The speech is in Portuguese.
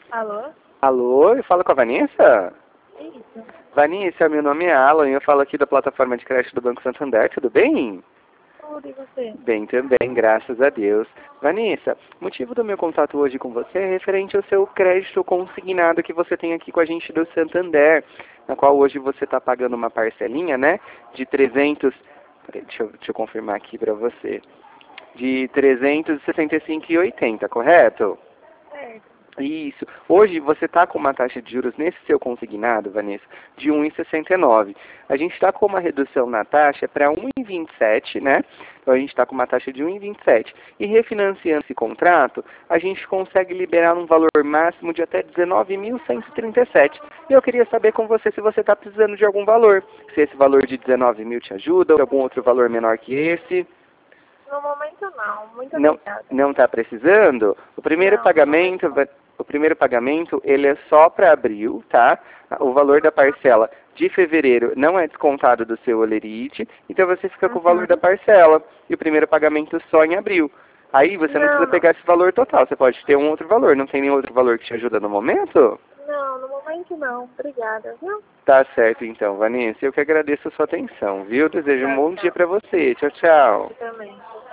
Alô? Alô, eu falo com a Vanessa? Isso. Vanessa, meu nome é Alan e eu falo aqui da plataforma de crédito do Banco Santander, tudo bem? Tudo e você? Bem também, graças a Deus. Vanessa, o motivo do meu contato hoje com você é referente ao seu crédito consignado que você tem aqui com a gente do Santander, na qual hoje você está pagando uma parcelinha, né, de 300... Peraí, deixa eu confirmar aqui para você. De 365,80, correto? Certo. Isso. Hoje você está com uma taxa de juros nesse seu consignado, Vanessa, de 1,69. A gente está com uma redução na taxa para 1,27, né? Então a gente está com uma taxa de 1,27. E refinanciando esse contrato, a gente consegue liberar um valor máximo de até 19.137. E eu queria saber com você se você está precisando de algum valor. Se esse valor de 19 mil te ajuda ou algum outro valor menor que esse. No momento não. Muito Não, obrigada. não está precisando? Não, no momento não. O primeiro pagamento, ele é só para abril, tá? O valor da parcela de fevereiro não é descontado do seu holerite, então você fica com o valor da Uhum. parcela. E o primeiro pagamento só em abril. Aí você não Não, precisa não. pegar esse valor total, você pode ter um outro valor. Não tem nenhum outro valor que te ajuda no momento? Não, no momento não. Obrigada, viu? Tá certo então, Vanessa. Eu que agradeço a sua atenção, viu? Desejo um Tchau, bom dia tchau. para você. Tchau, tchau. Você também.